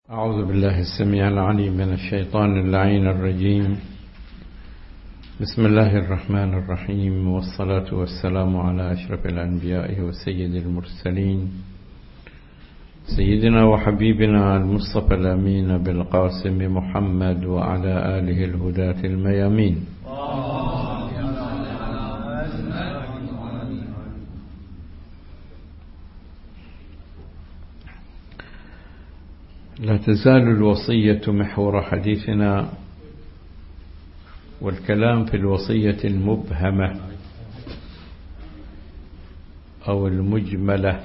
أعوذ بالله السميع العليم من الشيطان اللعين الرجيم. بسم الله الرحمن الرحيم، والصلاة والسلام على أشرف الأنبياء وسيد المرسلين، سيدنا وحبيبنا المصطفى الأمين بالقاسم محمد وعلى آله الهداة الميامين. لا تزال الوصية محور حديثنا، والكلام في الوصية المبهمة أو المجملة.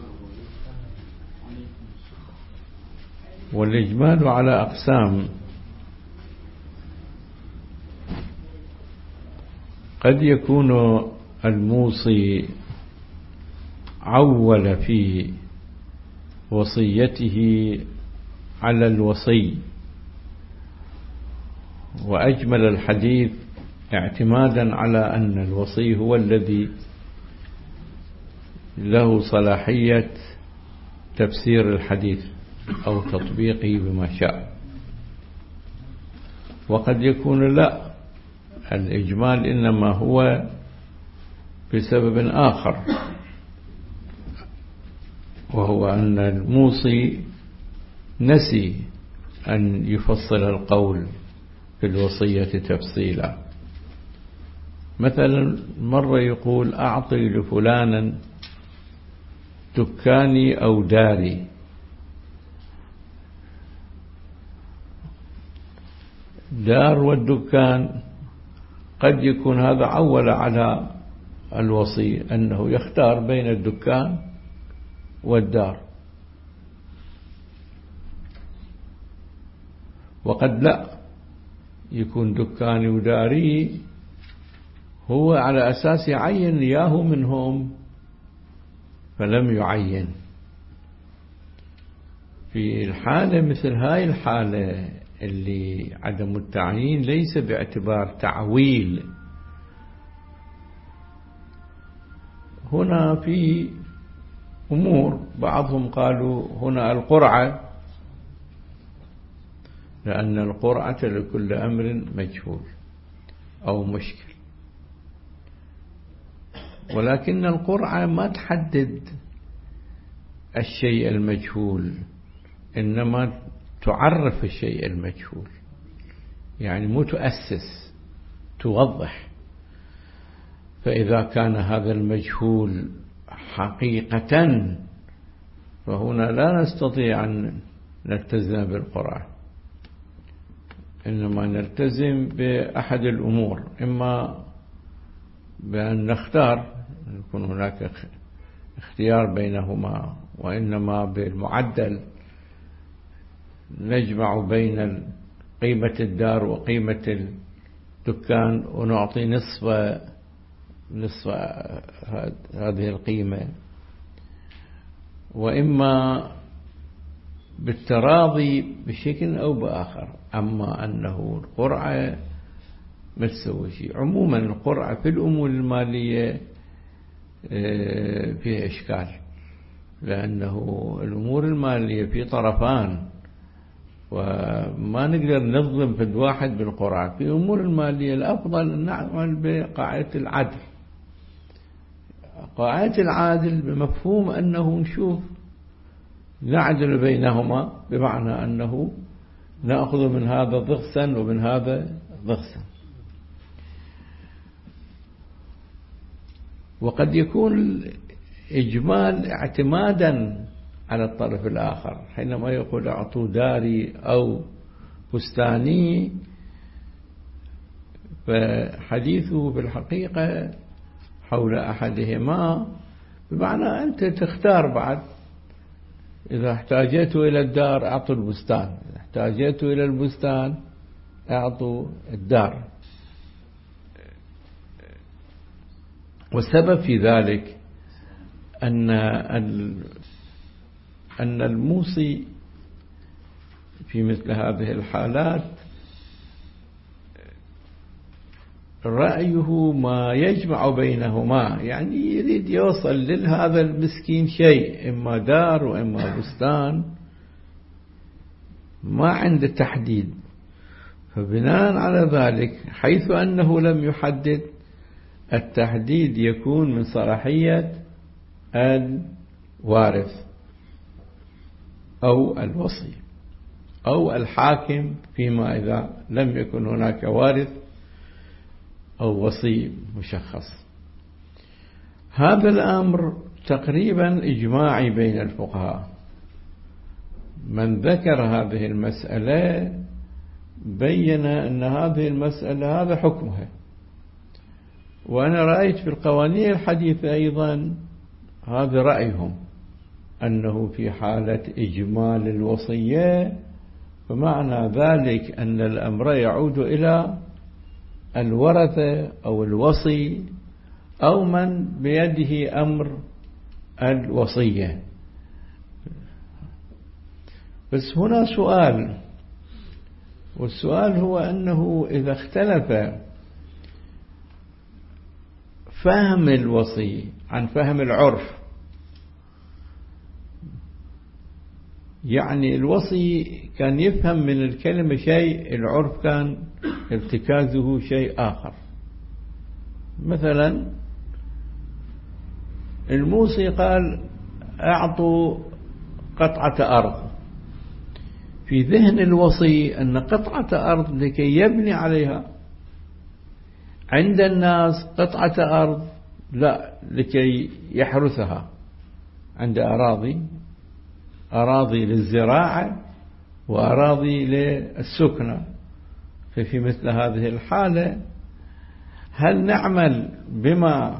والإجمال على أقسام: قد يكون الموصي عول في وصيته على الوصي وأجمل الحديث اعتمادا على أن الوصي هو الذي له صلاحية تفسير الحديث أو تطبيقه بما شاء. وقد يكون لا، الإجمال إنما هو بسبب آخر، وهو أن الموصي نسي أن يفصل القول في الوصية تفصيلا. مثلا مرة يقول: أعطي لفلانا دكاني أو داري. دار والدكان قد يكون هذا عول على الوصي أنه يختار بين الدكان والدار، وقد لا، يكون دكاني وداري هو على أساس يعين إياه منهم فلم يعين. في الحالة مثل هاي الحالة اللي عدم التعيين ليس باعتبار تعويل. هنا في أمور، بعضهم قالوا هنا القرعة، لأن القرعة لكل أمر مجهول أو مشكل، ولكن القرعة ما تحدد الشيء المجهول، إنما تعرف الشيء المجهول، يعني مو تؤسس، توضح. فإذا كان هذا المجهول حقيقة فهنا لا نستطيع أن نلتزم بالقرعة، إنما نلتزم بأحد الأمور: إما بأن نختار، يكون هناك اختيار بينهما، وإنما بالمعدل نجمع بين قيمة الدار وقيمة الدكان ونعطي نصف هذه القيمة، وإما بالتراضي بشكل أو بآخر. أما أنه القرعة ما تسوي شيء. عموما القرعة في الأمور المالية فيها إشكال، لأنه الأمور المالية في طرفان، وما نقدر نظلم في الواحد بالقرعة. في الأمور المالية الأفضل أن نعمل بقاعدة العدل. قاعدة العادل بمفهوم أنه نشوف نعدل بينهما، بمعنى أنه نأخذ من هذا ضغسا ومن هذا ضغسا. وقد يكون إجمال اعتمادا على الطرف الآخر، حينما يقول: أعطوا داري أو بستاني، فحديثه بالحقيقة حول أحدهما، بمعنى أنت تختار بعد. إذا احتاجت إلى الدار أعطوا البستان، إذا احتاجت إلى البستان أعطوا الدار. والسبب في ذلك أن الموصي في مثل هذه الحالات رأيه ما يجمع بينهما، يعني يريد يوصل لهذا المسكين شيء، إما دار وإما بستان، ما عنده تحديد. فبناء على ذلك حيث أنه لم يحدد، التحديد يكون من صلاحية الوارث أو الوصي أو الحاكم، فيما إذا لم يكن هناك وارث أو وصي مشخص. هذا الأمر تقريبا إجماعي بين الفقهاء. من ذكر هذه المسألة بين أن هذه المسألة هذا حكمها. وأنا رأيت في القوانين الحديثة أيضا هذا رأيهم، أنه في حالة إجمال الوصية فمعنى ذلك أن الأمر يعود إلى الورثة أو الوصي أو من بيده أمر الوصية. بس هنا سؤال، والسؤال هو أنه إذا اختلف فهم الوصي عن فهم العرف، يعني الوصي كان يفهم من الكلمة شيء، العرف كان ارتكازه شيء آخر. مثلا الموصي قال أعطوا قطعة أرض، في ذهن الوصي أن قطعة أرض لكي يبني عليها. عند الناس قطعة أرض لا، لكي يحرثها. عند أراضي للزراعة وأراضي للسكنة. ففي مثل هذه الحالة هل نعمل بما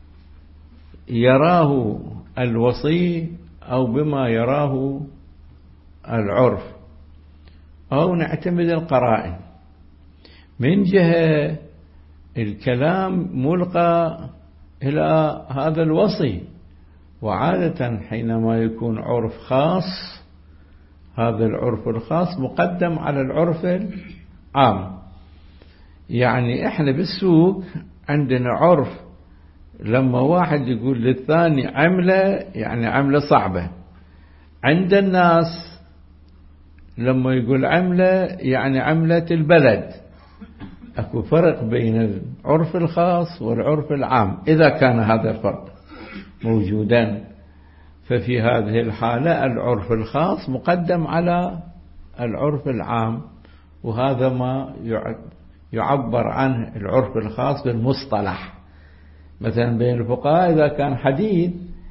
يراه الوصي أو بما يراه العرف، أو نعتمد القرائن؟ من جهة الكلام ملقى إلى هذا الوصي، وعادة حينما يكون عرف خاص هذا العرف الخاص مقدم على العرف العام. يعني احنا بالسوق عندنا عرف لما واحد يقول للثاني عملة يعني عملة صعبة، عند الناس لما يقول عملة يعني عملة البلد. اكو فرق بين العرف الخاص والعرف العام إذا كان هذا الفرق موجودا. ففي هذه الحالة العرف الخاص مقدم على العرف العام، وهذا ما يعبر عنه العرف الخاص بالمصطلح. مثلا بين الفقهاء إذا كان حديث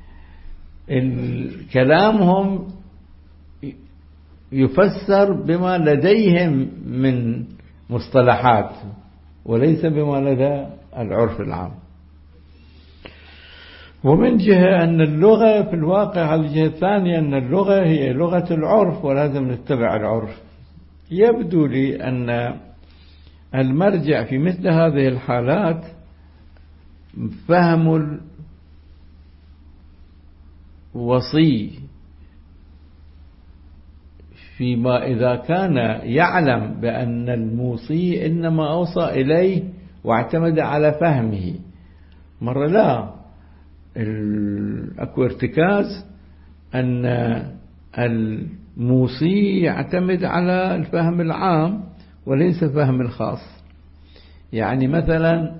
كلامهم يفسر بما لديهم من مصطلحات وليس بما لدى العرف العام. ومن جهة أن اللغة في الواقع، هذه الجهة الثانية، أن اللغة هي لغة العرف ولازم نتبع العرف. يبدو لي أن المرجع في مثل هذه الحالات فهم الوصي فيما إذا كان يعلم بأن الموصي إنما أوصى إليه واعتمد على فهمه. مرة لا، أكو ارتكاز أن الموصي يعتمد على الفهم العام وليس فهم الخاص. يعني مثلا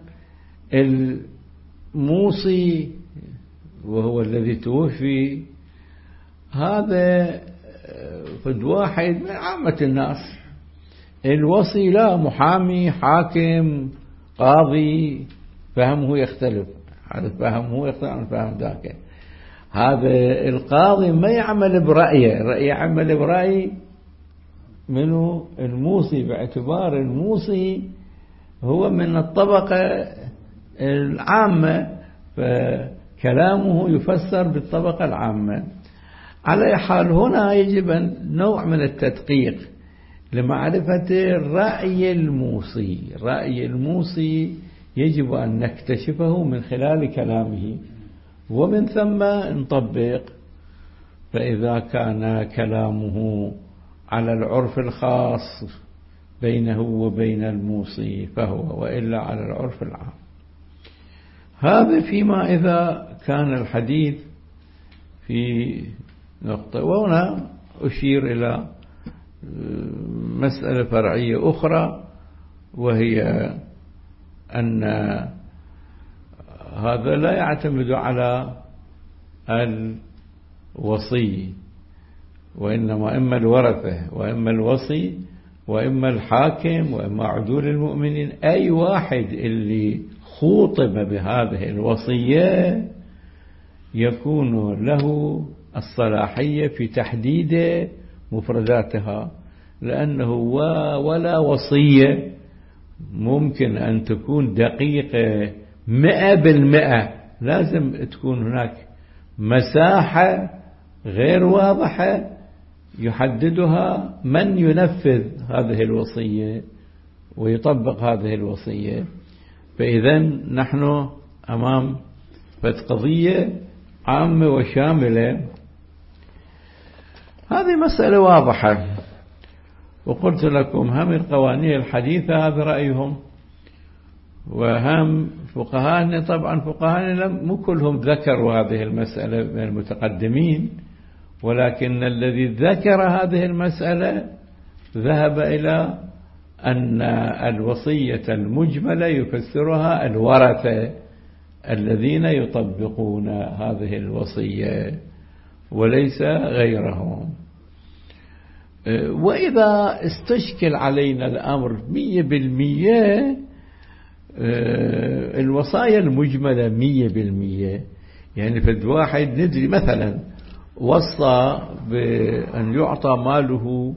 الموصي وهو الذي توفي هذا فد واحد من عامة الناس، الوصي لا، محامي، حاكم، قاضي، فهمه يختلف. هذا فهمه يختلف عن فهم ذاك. هذا القاضي ما يعمل برأيه، يعمل برأي منه الموصي، باعتبار الموصي هو من الطبقة العامة فكلامه يفسر بالطبقة العامة. على حال هنا يجب نوع من التدقيق لمعرفة رأي الموصي. رأي الموصي يجب أن نكتشفه من خلال كلامه ومن ثم نطبق. فإذا كان كلامه على العرف الخاص بينه وبين الموصي فهو، وإلا على العرف العام. هذا فيما إذا كان الحديث في نقطة. وهنا أشير إلى مسألة فرعية أخرى، وهي أن هذا لا يعتمد على الوصي، وإنما إما الورثة وإما الوصي وإما الحاكم وإما عدول المؤمنين. أي واحد اللي خوطب بهذه الوصية يكون له الصلاحية في تحديد مفرداتها، لأنه ولا وصية ممكن أن تكون دقيقة 100%، لازم تكون هناك مساحة غير واضحة يحددها من ينفذ هذه الوصية ويطبق هذه الوصية. فإذا نحن أمام قضية عامة وشاملة. هذه مسألة واضحة، وقلت لكم هم القوانين الحديثة هذا رأيهم، وهم فقهاءنا طبعا فقهاءنا مو كلهم ذكروا هذه المسألة من المتقدمين، ولكن الذي ذكر هذه المسألة ذهب إلى أن الوصية المجملة يفسرها الورثة الذين يطبقون هذه الوصية وليس غيرهم. وإذا استشكل علينا الأمر 100%، الوصايا المجملة 100%، يعني فد واحد ندري مثلا وصى بأن يعطى ماله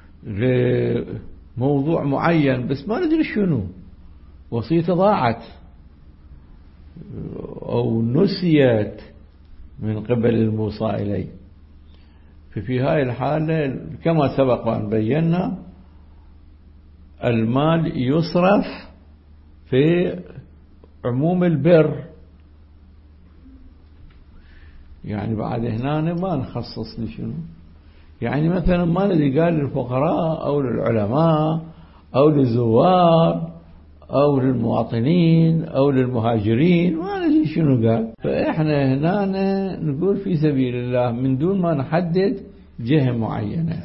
لموضوع معين بس ما ندري شنو، وصيته ضاعت أو نسيت من قبل الموصى إليه، ففي هاي الحالة كما سبق وأن بينا المال يصرف في عموم البر، يعني بعد هنا ما نخصص لشنو، يعني مثلا ما ندري قال للفقراء أو للعلماء أو للزوار أو للمواطنين أو للمهاجرين، ما ندري شنو قال. فإحنا هنا نقول في سبيل الله من دون ما نحدد جهة معينة.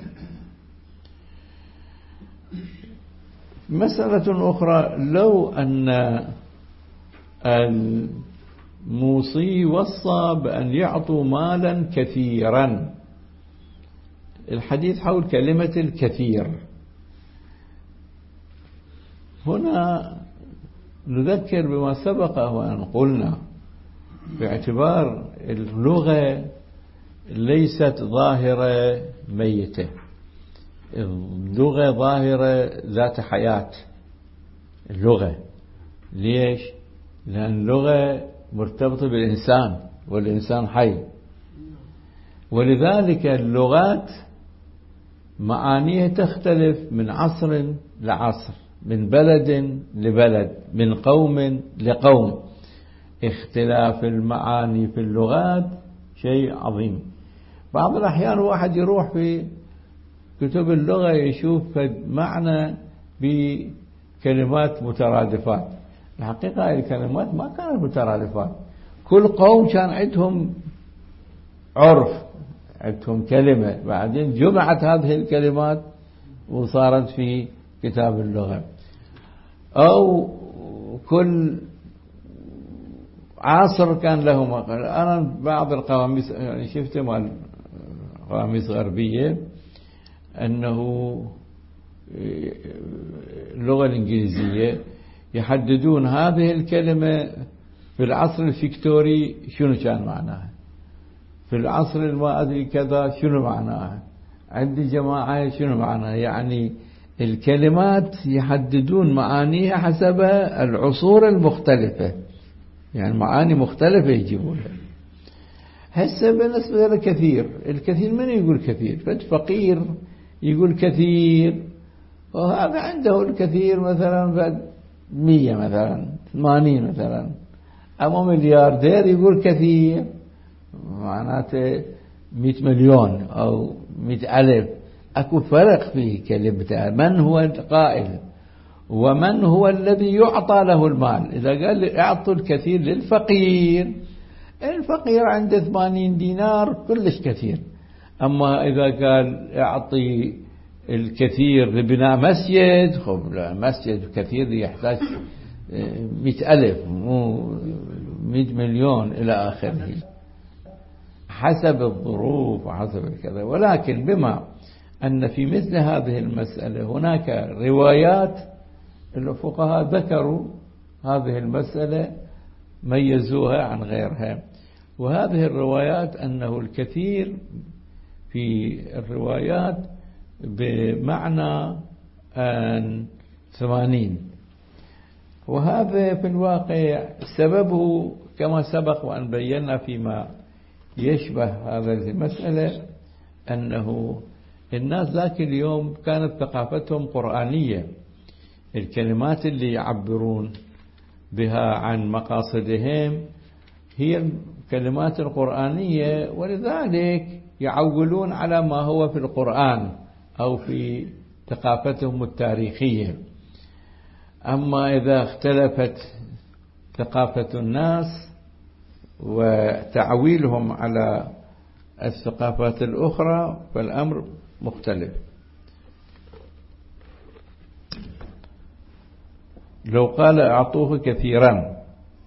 مسألة أخرى، لو أن الموصي وصى بأن يعطوا مالا كثيرا، الحديث حول كلمة الكثير، هنا نذكر بما سبق وأن قلنا باعتبار اللغة ليست ظاهرة ميتة، اللغة ظاهرة ذات حياة. اللغة ليش؟ لأن اللغة مرتبطة بالإنسان والإنسان حي، ولذلك اللغات معانيها تختلف من عصر لعصر، من بلد لبلد، من قوم لقوم. اختلاف المعاني في اللغات شيء عظيم. بعض الأحيان واحد يروح في كتب اللغة يشوف معنى بكلمات مترادفات، الحقيقة الكلمات ما كانت مترادفات، كل قوم كان عندهم عرف، عندهم كلمة، بعدين جمعت هذه الكلمات وصارت في كتاب اللغة. أو كل عصر كان له مقال. أنا بعض القواميس يعني شفت مال قواميس غربية أنه اللغة الإنجليزية يحددون هذه الكلمة في العصر الفيكتوري شنو كان معناها، في العصر ما أدري كذا شنو معناها، عندي جماعة شنو معناها. يعني الكلمات يحددون معانيها حسب العصور المختلفة، يعني معاني مختلفة يجيبونها. هسه بالنسبة للكثير، الكثير من يقول كثير؟ فد فقير يقول كثير، وهذا عنده الكثير مثلا بعد 100 مثلا 80 مثلا. أما ملياردير يقول كثير معناته 100 مليون أو 100,000. أكو فرق في كلمته، من هو القائل ومن هو الذي يعطى له المال. إذا قال اعطوا الكثير للفقير، الفقير عنده 80 دينار كلش كثير. أما إذا قال اعطي الكثير لبناء مسجد، خب لا مسجد كثير يحتاج 100,000 مو 100 مليون إلى آخره، حسب الظروف وحسب كذا. ولكن بما أن في مثل هذه المسألة هناك روايات، الفقهاء ذكروا هذه المسألة ميزوها عن غيرها. وهذه الروايات أنه الكثير في الروايات بمعنى 80، وهذا في الواقع سببه كما سبق وأن بينا فيما يشبه هذه المسألة أنه الناس ذاك اليوم كانت ثقافتهم قرآنية، الكلمات اللي يعبرون بها عن مقاصدهم هي الكلمات القرآنية، ولذلك يعولون على ما هو في القرآن أو في ثقافتهم التاريخية. أما إذا اختلفت ثقافة الناس وتعويلهم على الثقافات الأخرى فالأمر مختلف. لو قال أعطوه كثيرا،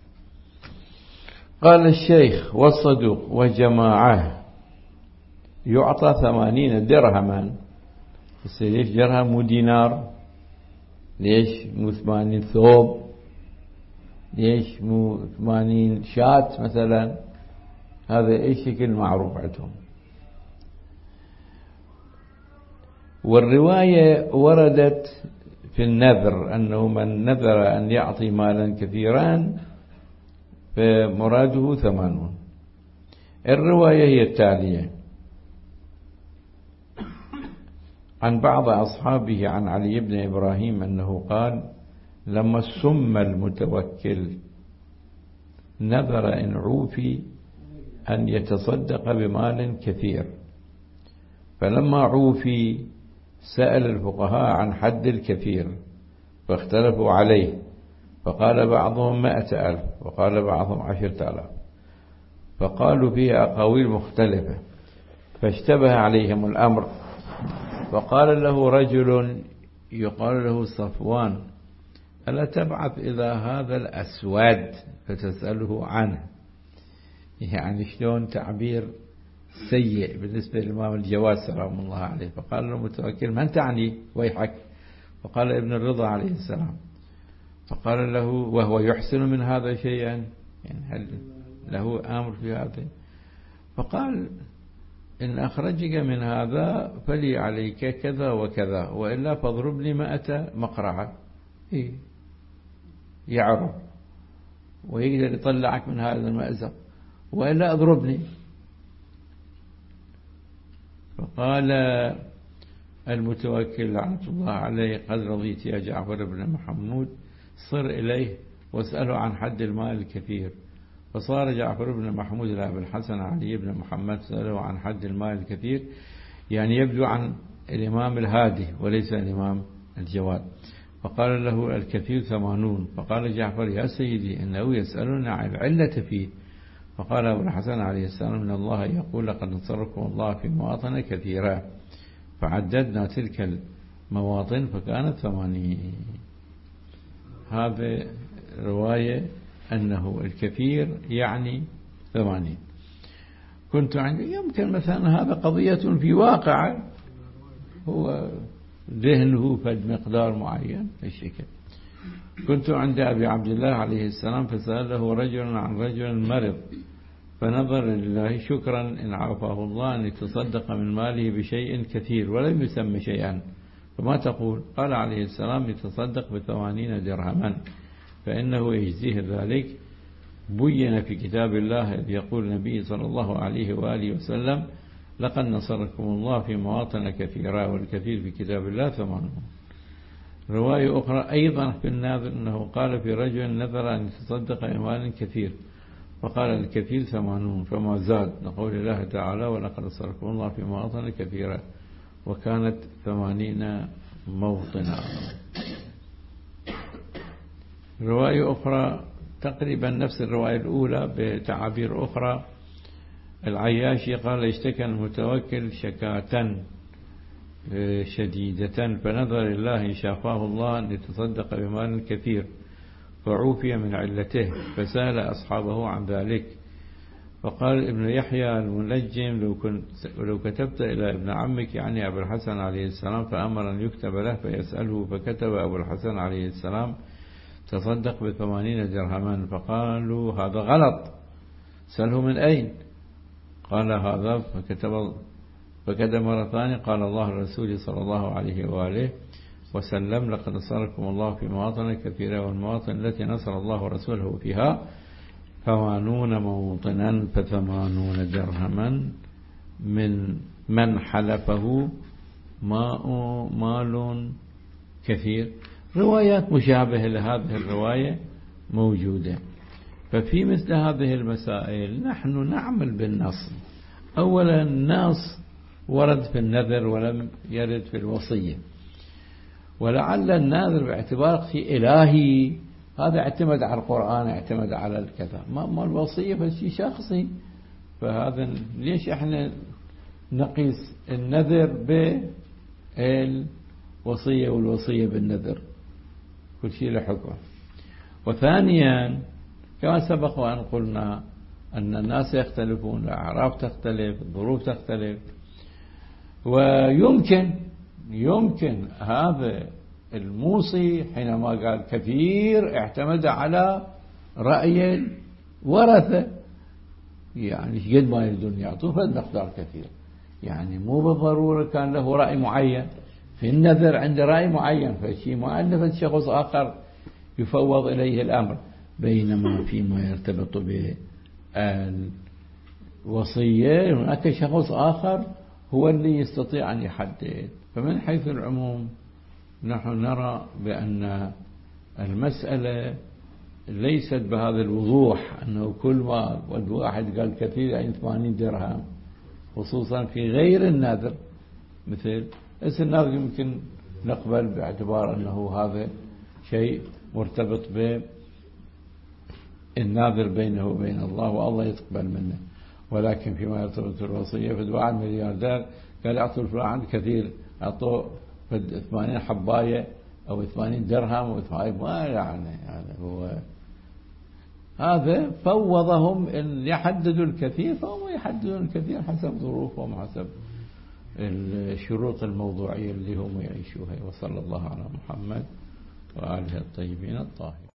قال الشيخ والصدوق وجماعة يعطى 80 درهما. ليش درهم مو دينار؟ ليش مو 80 ثوب؟ ليش مو 80 شاة مثلا؟ هذا أي شكل معروف عندهم. والرواية وردت في النذر أنه من نذر أن يعطي مالا كثيرا فمراده 80. الرواية هي التالية: عن بعض أصحابه عن علي بن إبراهيم أنه قال: لما سم المتوكل نذر إن عوفي أن يتصدق بمال كثير، فلما عوفي سأل الفقهاء عن حد الكثير فاختلفوا عليه، فقال بعضهم 100,000 وقال بعضهم 10,000، فقالوا فيها أقاويل مختلفة، فاشتبه عليهم الأمر. فقال له رجل يقال له صفوان: ألا تبعث إلى هذا الأسود فتسأله عنه؟ يعني شلون تعبير سيء بالنسبة للإمام الجواد سلام الله عليه. فقال له المتوكل: من تعني ويحك؟ فقال: ابن الرضا عليه السلام. فقال له: وهو يحسن من هذا شيئا؟ يعني هل له أمر في هذا؟ فقال: إن أخرجك من هذا فلي عليك كذا وكذا، وإلا فاضرب لي 100 مقرعة. إيه يعرف ويقدر يطلعك من هذا المأزق، وإلا أضربني. فقال المتوكل لعنة الله عليه: قد رضيت يا جعفر بن محمود، صر إليه واسأله عن حد المال الكثير. فصار جعفر بن محمود إلى أبي الحسن علي بن محمد سأله عن حد المال الكثير، يعني يبدو عن الإمام الهادي وليس الإمام الجواد. فقال له: الكثير 80. فقال جعفر: يا سيدي إنه يسألنا عن العلة فيه. فقال أبو الحسن عليه السلام: من الله يقول: لقد نصركم الله في مواطن كثيرة. فعددنا تلك المواطن فكانت 80. هذا رواية أنه الكثير يعني 80. كنت عندي يمكن مثلا هذا قضية في واقع هو ذهنه فد مقدار معين الشكل. كنت عند أبي عبد الله عليه السلام فسأله رجل عن رجل مرض، فنظر لله شكرا إن عافاه الله أن يتصدق من ماله بشيء كثير ولم يسمى شيئا، فما تقول؟ قال عليه السلام: يتصدق ب80 درهما فإنه يجزيه ذلك. بين في كتاب الله إذ يقول النبي صلى الله عليه وآله وسلم: لقد نصركم الله في مواطن كثيرة، والكثير في كتاب الله 80. رواية أخرى أيضا في الناظر أنه قال في رجل نذر أن يتصدق بمال كثير فقال: الكثير 80 فما زاد، نقول الله تعالى: ولقد نصركم الله في مواطن كثيرة، وكانت 80 موطنا. رواية أخرى تقريبا نفس الرواية الأولى بتعابير أخرى. العياشي قال: اشتكى المتوكل شكاة شديدة، فنظر الله شافاه الله أن يتصدق بمال كثير فعوفي من علته، فسأل أصحابه عن ذلك. فقال ابن يحيى المنجم لو كتبت إلى ابن عمك يعني أبو الحسن عليه السلام فأمر أن يكتب له فيسأله، فكتب أبو الحسن عليه السلام تصدق ب80 درهما. فقالوا هذا غلط، سأله من أين؟ قال هذا، فكتب مرة ثانية قال الله الرسول صلى الله عليه وآله وسلم لقد نصركم الله في مواطن كثيرة، والمواطن التي نصر الله رسوله فيها 80 موطنا، ف80 درهما من حلفه مال كثير. روايات مشابهة لهذه الرواية موجودة. ففي مثل هذه المسائل نحن نعمل بالنص. أولا النص ورد في النذر ولم يرد في الوصية، ولعل الناذر باعتبار شيء إلهي هذا اعتمد على القرآن، اعتمد على الكذا، ما الوصية فشيء شخصي. فهذا ليش احنا نقيس النذر بالوصية والوصية بالنذر؟ كل شيء له حكم. وثانيا كما سبق وأن قلنا أن الناس يختلفون، الأعراف تختلف، الظروف تختلف، ويمكن هذا الموصي حينما قال كثير اعتمد على رأي الورثة، يعني قد ما يريدون يعطوه فالمقدار كثير، يعني مو بالضرورة كان له رأي معين. في النذر عنده رأي معين فشيء مؤلف شخص آخر يفوض إليه الأمر، بينما فيما يرتبط بالوصية هناك شخص آخر هو اللي يستطيع أن يحدد. فمن حيث العموم نحن نرى بأن المسألة ليست بهذا الوضوح أنه كل ما والواحد قال كثير يعني 80 درهم، خصوصا في غير النذر. مثل النذر يمكن نقبل باعتبار أنه هذا شيء مرتبط بالناذر بينه وبين الله والله يتقبل منه. ولكن فيما يرتبط بالوصية فواحد ملياردير قال أعطوا الفلان كثير، أعطوا 80 حباية أو 80 درهم ما يعني هو هذا فوضهم أن يحددوا الكثير، فهم يحددون الكثير حسب ظروفهم وحسب الشروط الموضوعية اللي هم يعيشوها. وصلى الله على محمد وآله الطيبين الطاهرين.